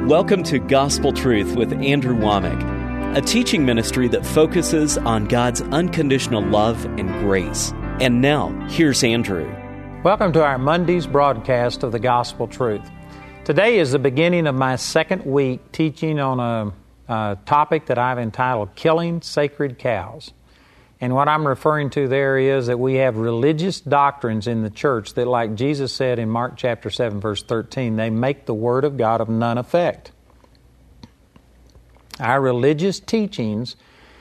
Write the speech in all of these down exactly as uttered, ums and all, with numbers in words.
Welcome to Gospel Truth with Andrew Womack, a teaching ministry that focuses on God's unconditional love and grace. And now, here's Andrew. Welcome to our Monday's broadcast of the Gospel Truth. Today is the beginning of my second week teaching on a, a topic that I've entitled Killing Sacred Cows. And what I'm referring to there is that we have religious doctrines in the church that, like Jesus said in Mark chapter seven, verse thirteen, they make the Word of God of none effect. Our religious teachings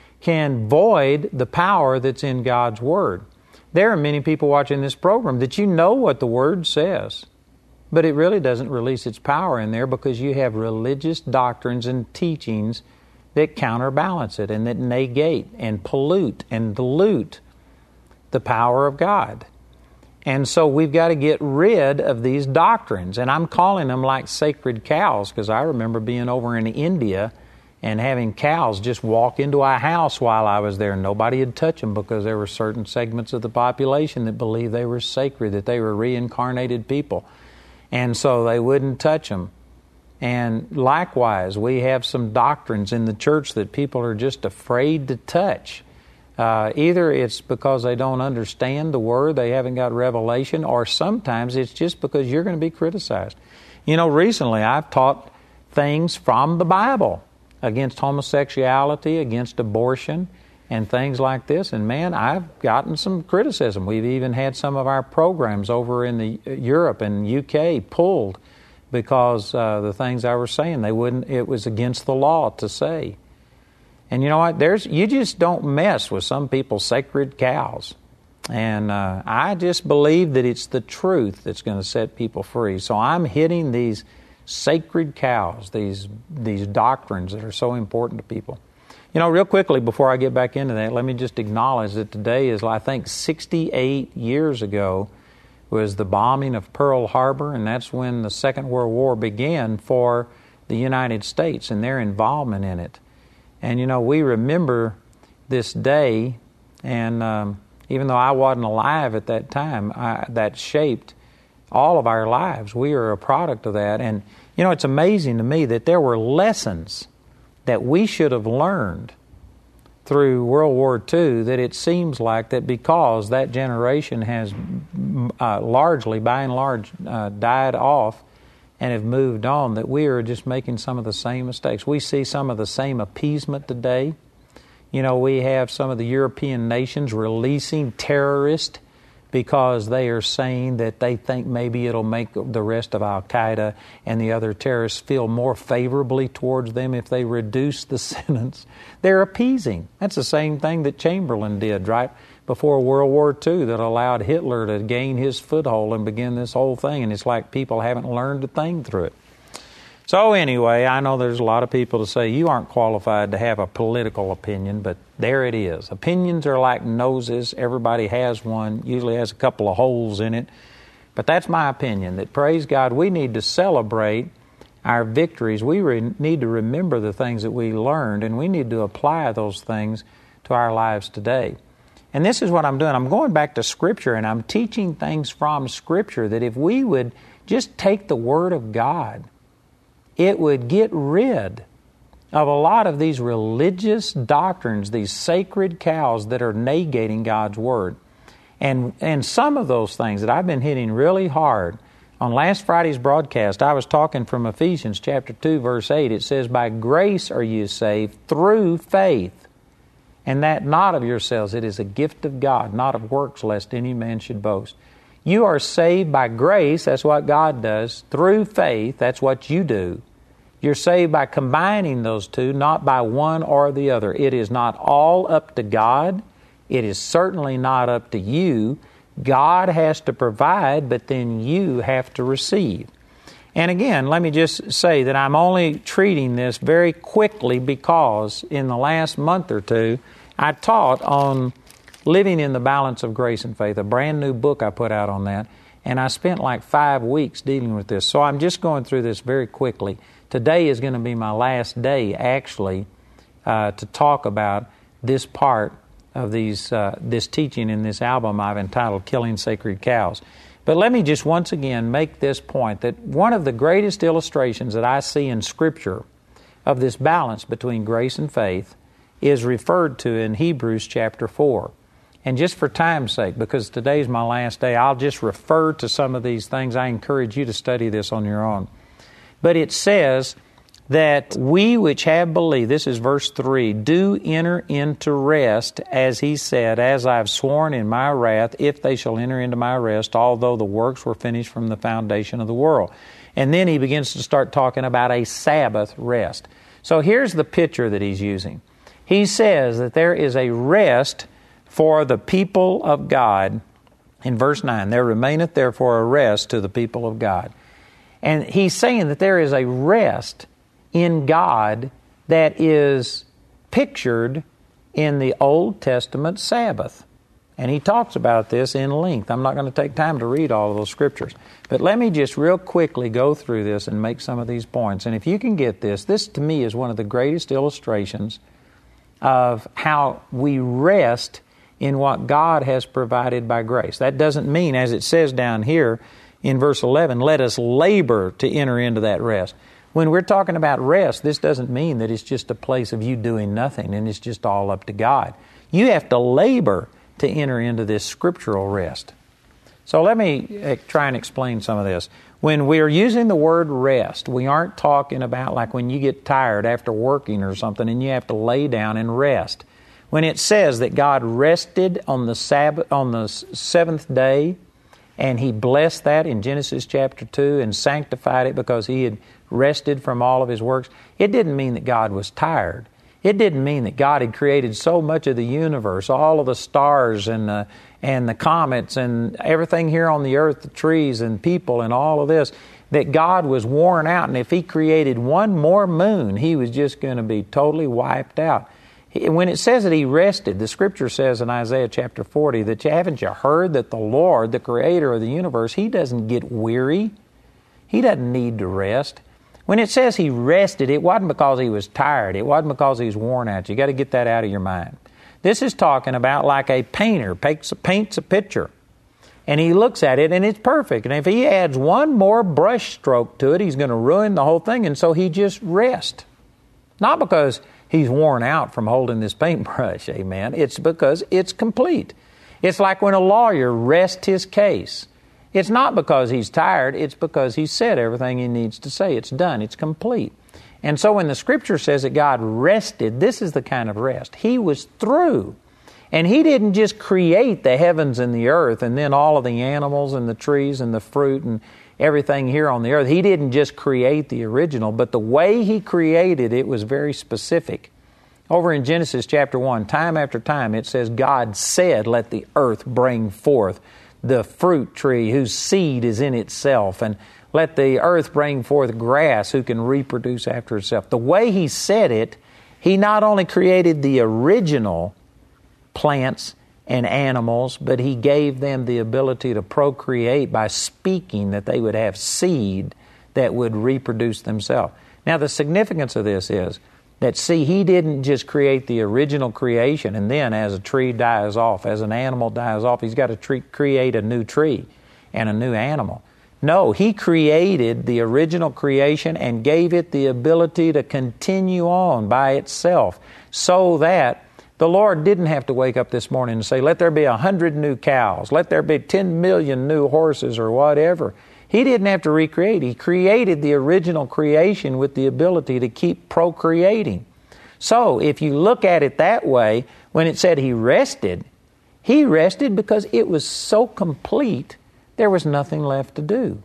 can void the power that's in God's Word. There are many people watching this program that you know what the Word says, but it really doesn't release its power in there because you have religious doctrines and teachings that counterbalance it and that negate and pollute and dilute the power of God. And so we've got to get rid of these doctrines. And I'm calling them like sacred cows because I remember being over in India and having cows just walk into a house while I was there. Nobody would touch them because there were certain segments of the population that believed they were sacred, that they were reincarnated people. And so they wouldn't touch them. And likewise, we have some doctrines in the church that people are just afraid to touch. Uh, either it's because they don't understand the Word, they haven't got revelation, or sometimes it's just because you're going to be criticized. You know, recently I've taught things from the Bible against homosexuality, against abortion, and things like this. And man, I've gotten some criticism. We've even had some of our programs over in the Europe and U K pulled because uh, the things I was saying, they wouldn't. It was against the law to say. And you know what? There's you just don't mess with some people's sacred cows. And uh, I just believe that it's the truth that's going to set people free. So I'm hitting these sacred cows, these these doctrines that are so important to people. You know, real quickly before I get back into that, let me just acknowledge that today is, I think, sixty-eight years ago was the bombing of Pearl Harbor, and that's when the Second World War began for the United States and their involvement in it. And, you know, we remember this day, and um, even though I wasn't alive at that time, I, that shaped all of our lives. We are a product of that. And, you know, it's amazing to me that there were lessons that we should have learned through World War Two, that it seems like that because that generation has uh, largely, by and large, uh, died off and have moved on, that we are just making some of the same mistakes. We see some of the same appeasement today. You know, we have some of the European nations releasing terrorists because they are saying that they think maybe it'll make the rest of Al-Qaeda and the other terrorists feel more favorably towards them if they reduce the sentence. They're appeasing. That's the same thing that Chamberlain did right before World War Two that allowed Hitler to gain his foothold and begin this whole thing. And it's like people haven't learned a thing through it. So anyway, I know there's a lot of people to say you aren't qualified to have a political opinion, but there it is. Opinions are like noses. Everybody has one, usually has a couple of holes in it. But that's my opinion, that praise God, we need to celebrate our victories. We re- need to remember the things that we learned, and we need to apply those things to our lives today. And this is what I'm doing. I'm going back to Scripture, and I'm teaching things from Scripture that if we would just take the Word of God, it would get rid of a lot of these religious doctrines, these sacred cows that are negating God's Word. And and some of those things that I've been hitting really hard. On last Friday's broadcast, I was talking from Ephesians chapter two, verse eight. It says, "By grace are you saved through faith, and that not of yourselves. It is a gift of God, not of works, lest any man should boast." You are saved by grace, that's what God does, through faith, that's what you do. You're saved by combining those two, not by one or the other. It is not all up to God. It is certainly not up to you. God has to provide, but then you have to receive. And again, let me just say that I'm only treating this very quickly because in the last month or two, I taught on Living in the Balance of Grace and Faith, a brand new book I put out on that, and I spent like five weeks dealing with this. So I'm just going through this very quickly. Today is going to be my last day, actually, uh, to talk about this part of these uh, this teaching in this album I've entitled Killing Sacred Cows. But let me just once again make this point, that one of the greatest illustrations that I see in Scripture of this balance between grace and faith is referred to in Hebrews chapter four. And just for time's sake, because today's my last day, I'll just refer to some of these things. I encourage you to study this on your own. But it says that we which have believed, this is verse three, do enter into rest, as he said, as I've sworn in my wrath, if they shall enter into my rest, although the works were finished from the foundation of the world. And then he begins to start talking about a Sabbath rest. So here's the picture that he's using. He says that there is a rest for the people of God. In verse nine, there remaineth therefore a rest to the people of God. And he's saying that there is a rest in God that is pictured in the Old Testament Sabbath. And he talks about this in length. I'm not going to take time to read all of those scriptures. But let me just real quickly go through this and make some of these points. And if you can get this, this to me is one of the greatest illustrations of how we rest in what God has provided by grace. That doesn't mean, as it says down here in verse eleven, let us labor to enter into that rest. When we're talking about rest, this doesn't mean that it's just a place of you doing nothing and it's just all up to God. You have to labor to enter into this scriptural rest. So let me try and explain some of this. When we're using the word rest, we aren't talking about like when you get tired after working or something and you have to lay down and rest. When it says that God rested on the Sabbath, on the seventh day, and He blessed that in Genesis chapter two and sanctified it because He had rested from all of His works, it didn't mean that God was tired. It didn't mean that God had created so much of the universe, all of the stars and the, and the comets and everything here on the earth, the trees and people and all of this, that God was worn out. And if He created one more moon, He was just going to be totally wiped out. When it says that He rested, the Scripture says in Isaiah chapter forty that haven't you heard that the Lord, the Creator of the universe, He doesn't get weary. He doesn't need to rest. When it says He rested, it wasn't because He was tired. It wasn't because He was worn out. You got to get that out of your mind. This is talking about like a painter paints a, paints a picture, and he looks at it and it's perfect. And if he adds one more brush stroke to it, he's going to ruin the whole thing. And so he just rests. Not because he's worn out from holding this paintbrush, amen. It's because it's complete. It's like when a lawyer rests his case. It's not because he's tired, it's because he's said everything he needs to say. It's done, it's complete. And so when the Scripture says that God rested, this is the kind of rest. He was through. And He didn't just create the heavens and the earth and then all of the animals and the trees and the fruit and everything here on the earth. He didn't just create the original, but the way He created it was very specific. Over in Genesis chapter one, time after time, it says, God said, let the earth bring forth the fruit tree whose seed is in itself, and let the earth bring forth grass who can reproduce after itself. The way He said it, He not only created the original plants and animals, but He gave them the ability to procreate by speaking that they would have seed that would reproduce themselves. Now the significance of this is that, see, He didn't just create the original creation and then as a tree dies off, as an animal dies off, He's got to tre- create a new tree and a new animal. No, He created the original creation and gave it the ability to continue on by itself so that the Lord didn't have to wake up this morning and say, let there be a hundred new cows, let there be ten million new horses or whatever. He didn't have to recreate. He created the original creation with the ability to keep procreating. So if you look at it that way, when it said He rested, He rested because it was so complete, there was nothing left to do.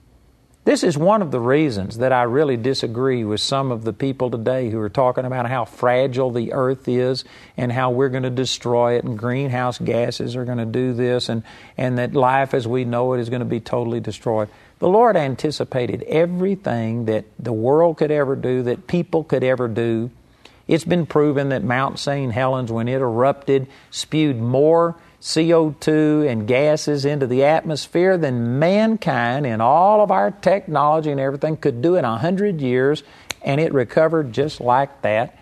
This is one of the reasons that I really disagree with some of the people today who are talking about how fragile the earth is and how we're going to destroy it and greenhouse gases are going to do this and, and that life as we know it is going to be totally destroyed. The Lord anticipated everything that the world could ever do, that people could ever do. It's been proven that Mount Saint Helens, when it erupted, spewed more C O two and gases into the atmosphere than mankind and all of our technology and everything could do in a hundred years, and it recovered just like that.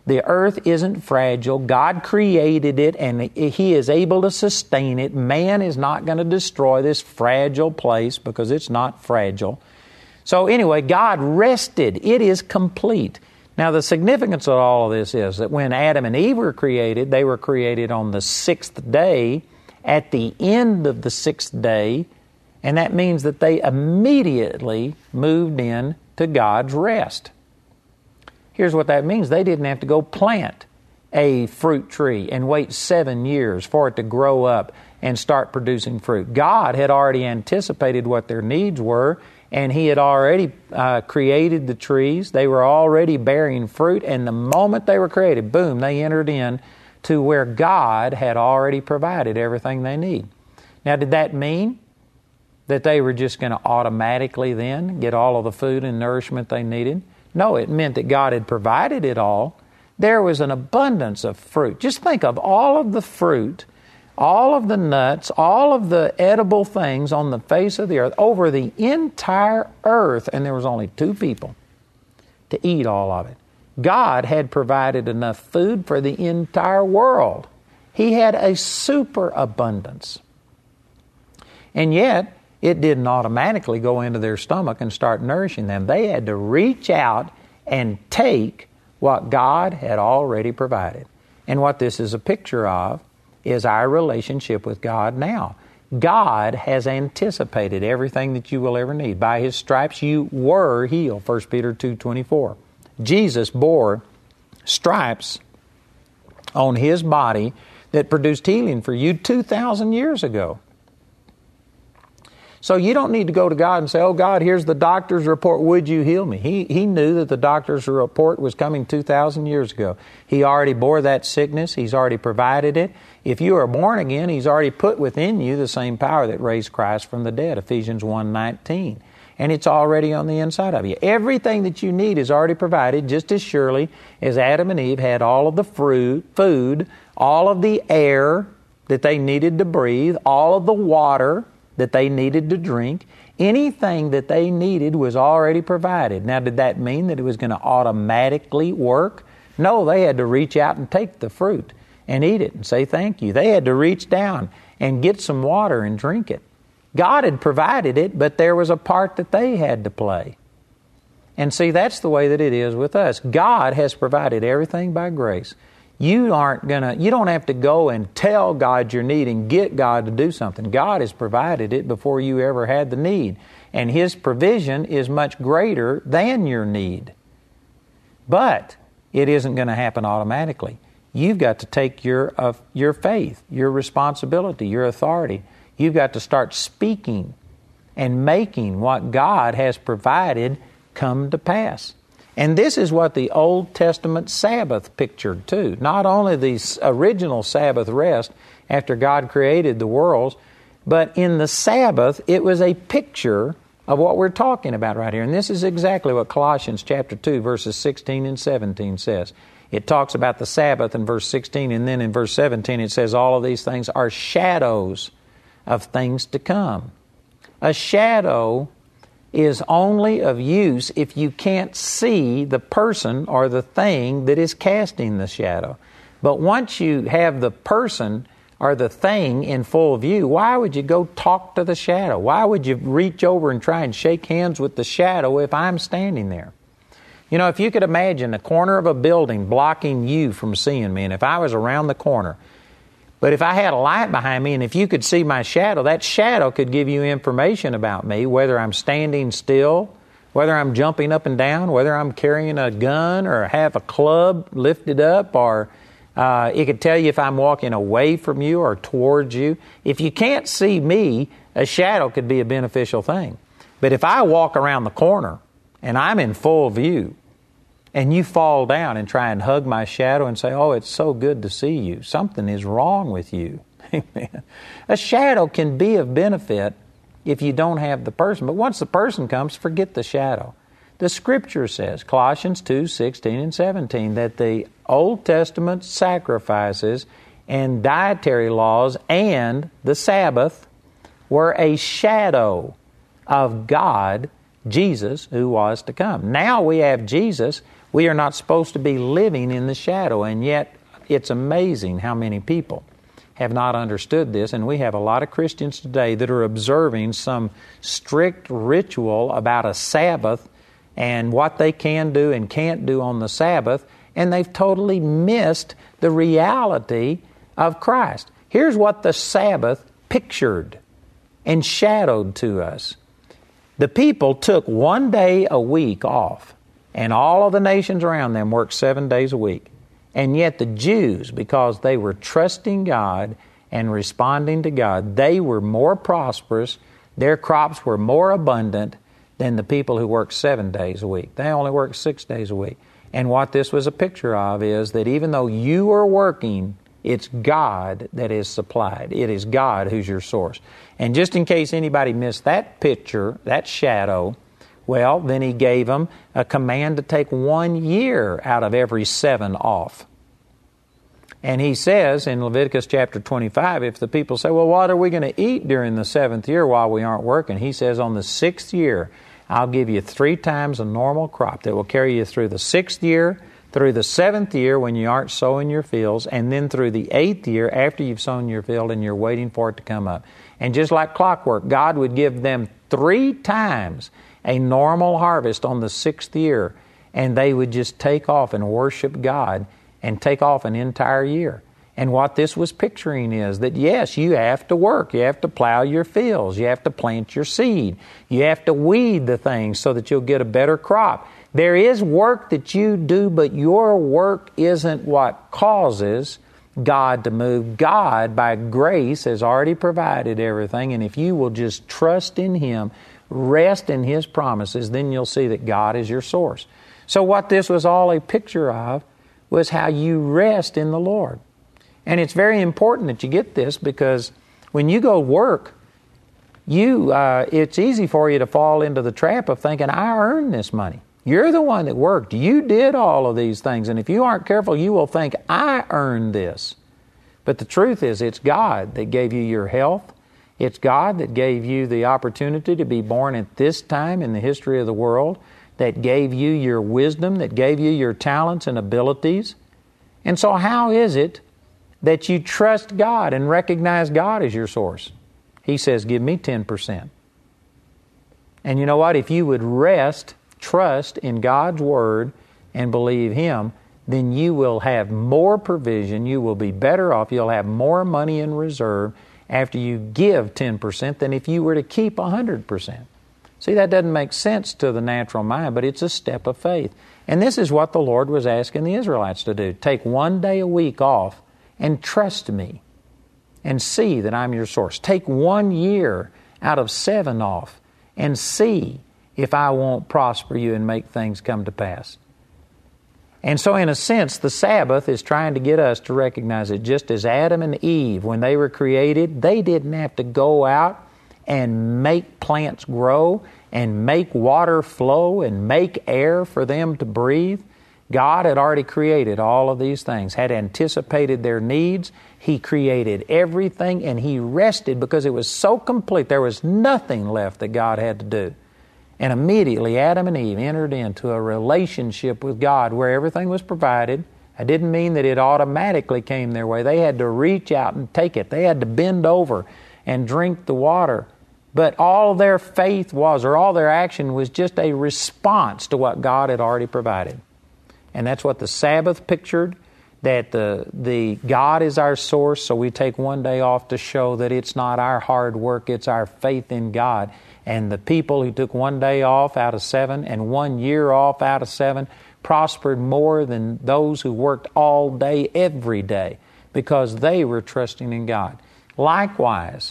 The earth isn't fragile. God created it, and He is able to sustain it. Man is not going to destroy this fragile place because it's not fragile. So anyway, God rested. It is complete. Now, the significance of all of this is that when Adam and Eve were created, they were created on the sixth day, at the end of the sixth day, and that means that they immediately moved in to God's rest. Here's what that means. They didn't have to go plant a fruit tree and wait seven years for it to grow up and start producing fruit. God had already anticipated what their needs were, and He had already uh, created the trees. They were already bearing fruit, and the moment they were created, boom, they entered in to where God had already provided everything they need. Now, did that mean that they were just going to automatically then get all of the food and nourishment they needed? No, it meant that God had provided it all. There was an abundance of fruit. Just think of all of the fruit, all of the nuts, all of the edible things on the face of the earth, over the entire earth, and there was only two people to eat all of it. God had provided enough food for the entire world. He had a superabundance. And yet, it didn't automatically go into their stomach and start nourishing them. They had to reach out and take what God had already provided. And what this is a picture of is our relationship with God now. God has anticipated everything that you will ever need. By His stripes you were healed, First Peter two twenty-four. Jesus bore stripes on His body that produced healing for you two thousand years ago. So you don't need to go to God and say, oh, God, here's the doctor's report. Would you heal me? He, he knew that the doctor's report was coming two thousand years ago. He already bore that sickness. He's already provided it. If you are born again, He's already put within you the same power that raised Christ from the dead, Ephesians one nineteen. And it's already on the inside of you. Everything that you need is already provided, just as surely as Adam and Eve had all of the fruit, food, all of the air that they needed to breathe, all of the water that they needed to drink. Anything that they needed was already provided. Now, did that mean that it was going to automatically work? No, they had to reach out and take the fruit and eat it and say thank you. They had to reach down and get some water and drink it. God had provided it, but there was a part that they had to play. And see, that's the way that it is with us. God has provided everything by grace. You aren't gonna, you don't have to go and tell God your need and get God to do something. God has provided it before you ever had the need. And His provision is much greater than your need. But it isn't going to happen automatically. You've got to take your, uh, your faith, your responsibility, your authority. You've got to start speaking and making what God has provided come to pass. And this is what the Old Testament Sabbath pictured too. Not only the original Sabbath rest after God created the worlds, but in the Sabbath it was a picture of what we're talking about right here. And this is exactly what Colossians chapter two verses sixteen and seventeen says. It talks about the Sabbath in verse sixteen, and then in verse seventeen it says all of these things are shadows of things to come. A shadow is only of use if you can't see the person or the thing that is casting the shadow. But once you have the person or the thing in full view, why would you go talk to the shadow? Why would you reach over and try and shake hands with the shadow if I'm standing there? You know, if you could imagine a corner of a building blocking you from seeing me, and if I was around the corner, but if I had a light behind me and if you could see my shadow, that shadow could give you information about me, whether I'm standing still, whether I'm jumping up and down, whether I'm carrying a gun or have a club lifted up, or uh, it could tell you if I'm walking away from you or towards you. If you can't see me, a shadow could be a beneficial thing. But if I walk around the corner and I'm in full view, and you fall down and try and hug my shadow and say, oh, it's so good to see you, something is wrong with you. Amen. A shadow can be of benefit if you don't have the person. But once the person comes, forget the shadow. The Scripture says, Colossians two, sixteen and seventeen, that the Old Testament sacrifices and dietary laws and the Sabbath were a shadow of God Jesus who was to come. Now we have Jesus. We are not supposed to be living in the shadow, and yet it's amazing how many people have not understood this, and we have a lot of Christians today that are observing some strict ritual about a Sabbath and what they can do and can't do on the Sabbath, and they've totally missed the reality of Christ. Here's what the Sabbath pictured and shadowed to us. The people took one day a week off, and all of the nations around them worked seven days a week. And yet the Jews, because they were trusting God and responding to God, they were more prosperous, their crops were more abundant than the people who worked seven days a week. They only worked six days a week. And what this was a picture of is that even though you are working, it's God that is supplied. It is God who's your source. And just in case anybody missed that picture, that shadow, well, then He gave them a command to take one year out of every seven off. And He says in Leviticus chapter twenty-five, if the people say, well, what are we going to eat during the seventh year while we aren't working? He says, on the sixth year, I'll give you three times a normal crop that will carry you through the sixth year, through the seventh year when you aren't sowing your fields, and then through the eighth year after you've sown your field and you're waiting for it to come up. And just like clockwork, God would give them three times a normal harvest on the sixth year, and they would just take off and worship God and take off an entire year. And what this was picturing is that, yes, you have to work. You have to plow your fields. You have to plant your seed. You have to weed the things so that you'll get a better crop. There is work that you do, but your work isn't what causes God to move. God, by grace, has already provided everything, and if you will just trust in Him, rest in His promises, then you'll see that God is your source. So what this was all a picture of was how you rest in the Lord. And it's very important that you get this, because when you go work, you uh, it's easy for you to fall into the trap of thinking, I earned this money. You're the one that worked. You did all of these things. And if you aren't careful, you will think, I earned this. But the truth is, it's God that gave you your health. It's God that gave you the opportunity to be born at this time in the history of the world, that gave you your wisdom, that gave you your talents and abilities. And so how is it that you trust God and recognize God as your source? He says, give me ten percent. And you know what? If you would rest, trust in God's Word and believe Him, then you will have more provision, you will be better off, you'll have more money in reserve after you give ten percent than if you were to keep one hundred percent. See, that doesn't make sense to the natural mind, but it's a step of faith. And this is what the Lord was asking the Israelites to do. Take one day a week off and trust me and see that I'm your source. Take one year out of seven off and see if I won't prosper you and make things come to pass. And so in a sense, the Sabbath is trying to get us to recognize that just as Adam and Eve, when they were created, they didn't have to go out and make plants grow and make water flow and make air for them to breathe. God had already created all of these things, had anticipated their needs. He created everything, and He rested because it was so complete. There was nothing left that God had to do. And immediately Adam and Eve entered into a relationship with God where everything was provided. I didn't mean that it automatically came their way. They had to reach out and take it. They had to bend over and drink the water. But all their faith was, or all their action was just a response to what God had already provided. And that's what the Sabbath pictured, that the, the God is our source, so we take one day off to show that it's not our hard work, it's our faith in God. And the people who took one day off out of seven and one year off out of seven prospered more than those who worked all day every day because they were trusting in God. Likewise,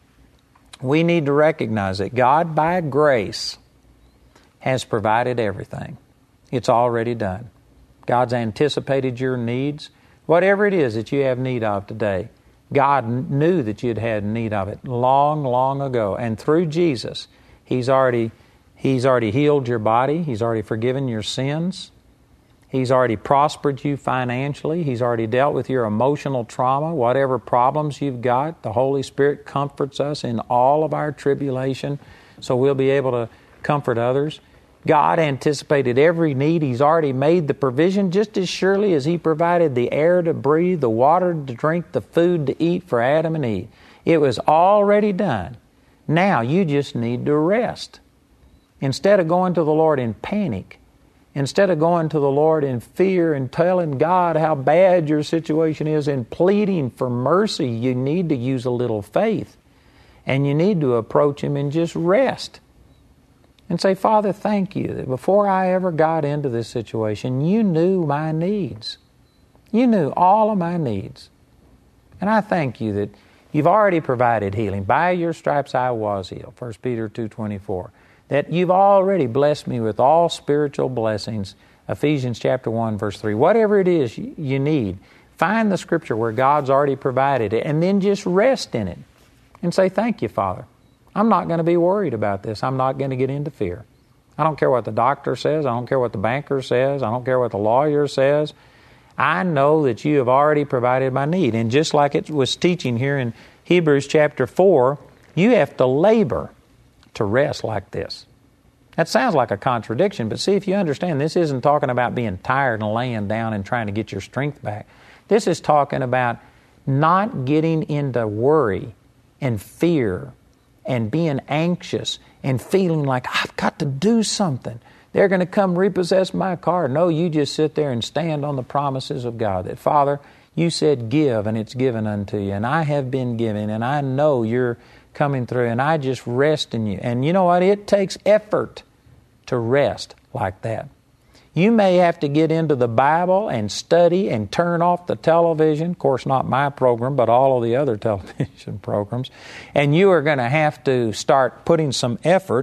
we need to recognize that God, by grace, has provided everything. It's already done. God's anticipated your needs. Whatever it is that you have need of today, God knew that you'd had need of it long, long ago. And through Jesus, He's already, He's already healed your body. He's already forgiven your sins. He's already prospered you financially. He's already dealt with your emotional trauma. Whatever problems you've got, the Holy Spirit comforts us in all of our tribulation. So we'll be able to comfort others. God anticipated every need. He's already made the provision just as surely as He provided the air to breathe, the water to drink, the food to eat for Adam and Eve. It was already done. Now you just need to rest. Instead of going to the Lord in panic, instead of going to the Lord in fear and telling God how bad your situation is and pleading for mercy, you need to use a little faith. And you need to approach Him and just rest. And say, Father, thank you that before I ever got into this situation, you knew my needs. You knew all of my needs. And I thank you that you've already provided healing. By your stripes I was healed, First Peter two twenty-four. That you've already blessed me with all spiritual blessings, Ephesians chapter one, verse three. Whatever it is you need, find the Scripture where God's already provided it, and then just rest in it. And say, thank you, Father. I'm not going to be worried about this. I'm not going to get into fear. I don't care what the doctor says. I don't care what the banker says. I don't care what the lawyer says. I know that you have already provided my need. And just like it was teaching here in Hebrews chapter four, you have to labor to rest like this. That sounds like a contradiction, but see, if you understand, this isn't talking about being tired and laying down and trying to get your strength back. This is talking about not getting into worry and fear and being anxious and feeling like, I've got to do something. They're going to come repossess my car. No, you just sit there and stand on the promises of God. That, Father, you said give, and it's given unto you. And I have been given, and I know you're coming through, and I just rest in you. And you know what? It takes effort to rest like that. You may have to get into the Bible and study and turn off the television. Of course, not my program, but all of the other television programs. And you are going to have to start putting some effort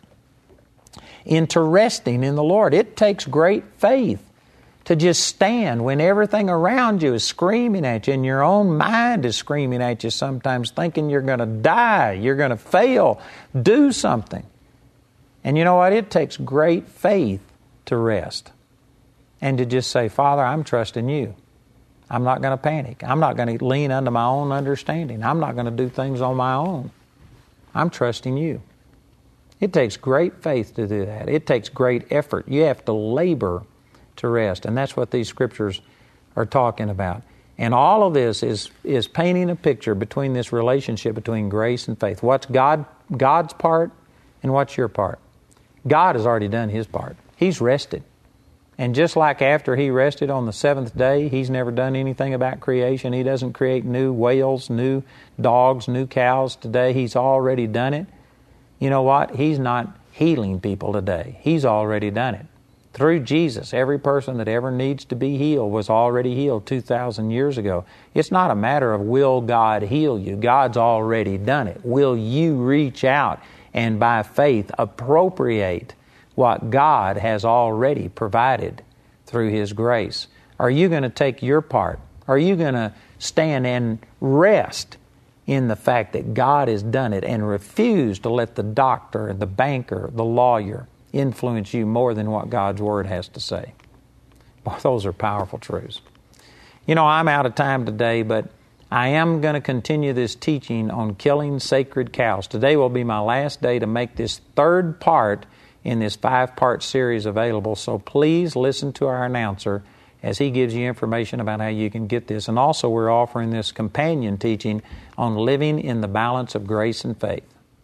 into resting in the Lord. It takes great faith to just stand when everything around you is screaming at you and your own mind is screaming at you sometimes, thinking you're going to die, you're going to fail. Do something. And you know what? It takes great faith to rest and to just say, Father, I'm trusting you. I'm not going to panic. I'm not going to lean unto my own understanding. I'm not going to do things on my own. I'm trusting you. It takes great faith to do that. It takes great effort. You have to labor to rest. And that's what these scriptures are talking about. And all of this is, is painting a picture between this relationship between grace and faith. What's God God's part and what's your part? God has already done His part. He's rested. And just like after He rested on the seventh day, He's never done anything about creation. He doesn't create new whales, new dogs, new cows today. He's already done it. You know what? He's not healing people today. He's already done it. Through Jesus, every person that ever needs to be healed was already healed two thousand years ago. It's not a matter of will God heal you. God's already done it. Will you reach out and by faith appropriate what God has already provided through His grace? Are you going to take your part? Are you going to stand and rest in the fact that God has done it and refuse to let the doctor, the banker, the lawyer influence you more than what God's Word has to say? Well, those are powerful truths. You know, I'm out of time today, but I am going to continue this teaching on killing sacred cows. Today will be my last day to make this third part in this five-part series available, so please listen to our announcer as he gives you information about how you can get this. And also we're offering this companion teaching on living in the balance of grace and faith.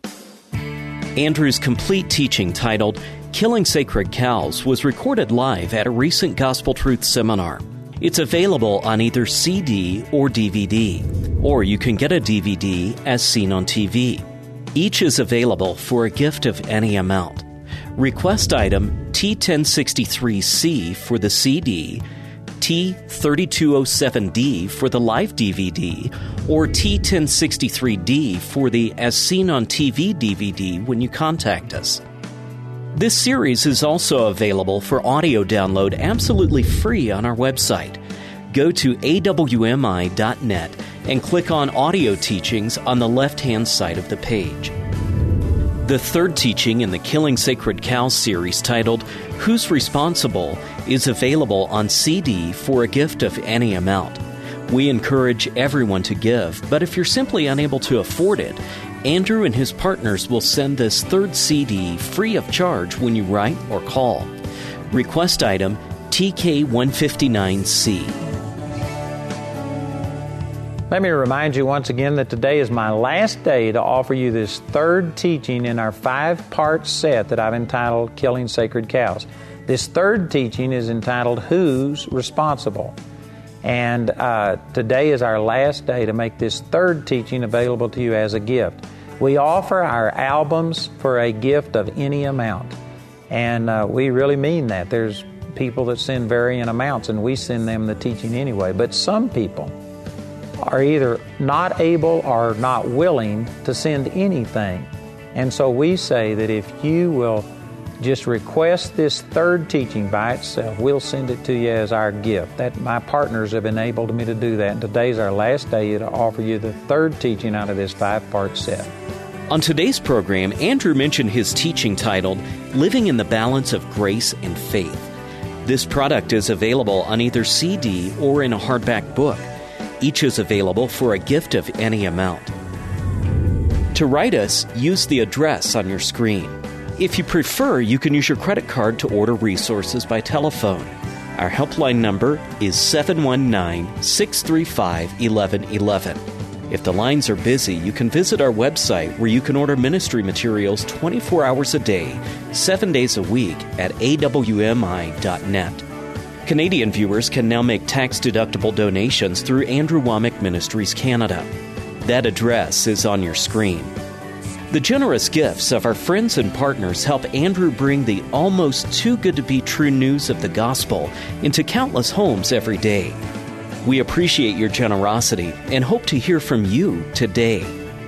Andrew's complete teaching titled Killing Sacred Cows was recorded live at a recent Gospel Truth seminar. It's available on either C D or D V D, or you can get a D V D as seen on T V. Each is available for a gift of any amount. Request item T ten sixty-three C for the C D, T thirty-two oh seven D for the live D V D, or T ten sixty-three D for the As Seen on T V D V D when you contact us. This series is also available for audio download absolutely free on our website. Go to A W M I dot net and click on Audio Teachings on the left-hand side of the page. The third teaching in the Killing Sacred Cows series, titled Who's Responsible?, is available on C D for a gift of any amount. We encourage everyone to give, but if you're simply unable to afford it, Andrew and his partners will send this third C D free of charge when you write or call. Request item T K one fifty-nine C. Let me remind you once again that today is my last day to offer you this third teaching in our five-part set that I've entitled Killing Sacred Cows. This third teaching is entitled Who's Responsible? And uh, today is our last day to make this third teaching available to you as a gift. We offer our albums for a gift of any amount. And uh, we really mean that. There's people that send varying amounts, and we send them the teaching anyway. But some people are either not able or not willing to send anything. And so we say that if you will just request this third teaching by itself, we'll send it to you as our gift. That my partners have enabled me to do that, and today's our last day to offer you the third teaching out of this five-part set. On today's program, Andrew mentioned his teaching titled Living in the Balance of Grace and Faith. This product is available on either C D or in a hardback book. Each is available for a gift of any amount. To write us, use the address on your screen. If you prefer, you can use your credit card to order resources by telephone. Our helpline number is seven one nine, six three five, one one one one. If the lines are busy, you can visit our website where you can order ministry materials twenty-four hours a day, seven days a week at A W M I dot net. Canadian viewers can now make tax-deductible donations through Andrew Wommack Ministries Canada. That address is on your screen. The generous gifts of our friends and partners help Andrew bring the almost too good to be true news of the gospel into countless homes every day. We appreciate your generosity and hope to hear from you today.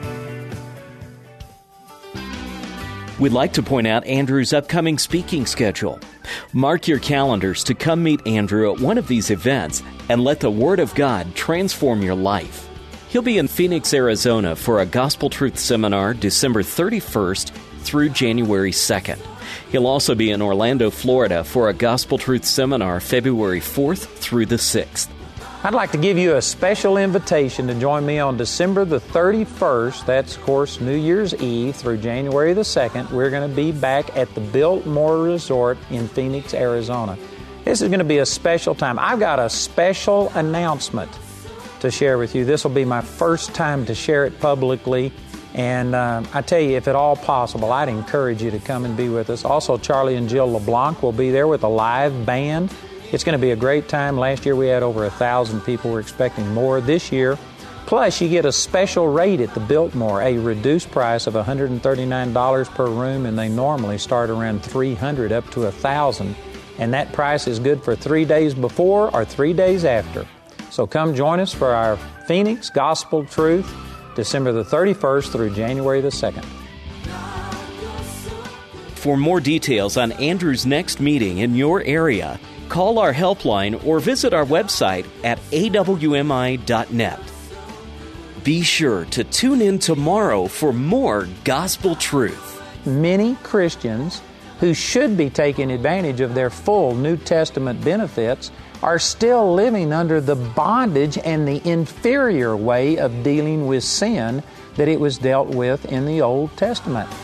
We'd like to point out Andrew's upcoming speaking schedule. Mark your calendars to come meet Andrew at one of these events and let the Word of God transform your life. He'll be in Phoenix, Arizona for a Gospel Truth Seminar December thirty-first through January second. He'll also be in Orlando, Florida for a Gospel Truth Seminar February fourth through the sixth. I'd like to give you a special invitation to join me on December the thirty-first. That's, of course, New Year's Eve through January the second. We're going to be back at the Biltmore Resort in Phoenix, Arizona. This is going to be a special time. I've got a special announcement to share with you. This will be my first time to share it publicly. And uh, I tell you, if at all possible, I'd encourage you to come and be with us. Also, Charlie and Jill LeBlanc will be there with a live band. It's going to be a great time. Last year we had over a thousand people. We're expecting more this year. Plus, you get a special rate at the Biltmore, a reduced price of one hundred thirty-nine dollars per room, and they normally start around three hundred dollars up to one thousand dollars. And that price is good for three days before or three days after. So come join us for our Phoenix Gospel Truth, December the thirty-first through January the second. For more details on Andrew's next meeting in your area, call our helpline or visit our website at A W M I dot net. Be sure to tune in tomorrow for more gospel truth. Many Christians who should be taking advantage of their full New Testament benefits are still living under the bondage and the inferior way of dealing with sin that it was dealt with in the Old Testament.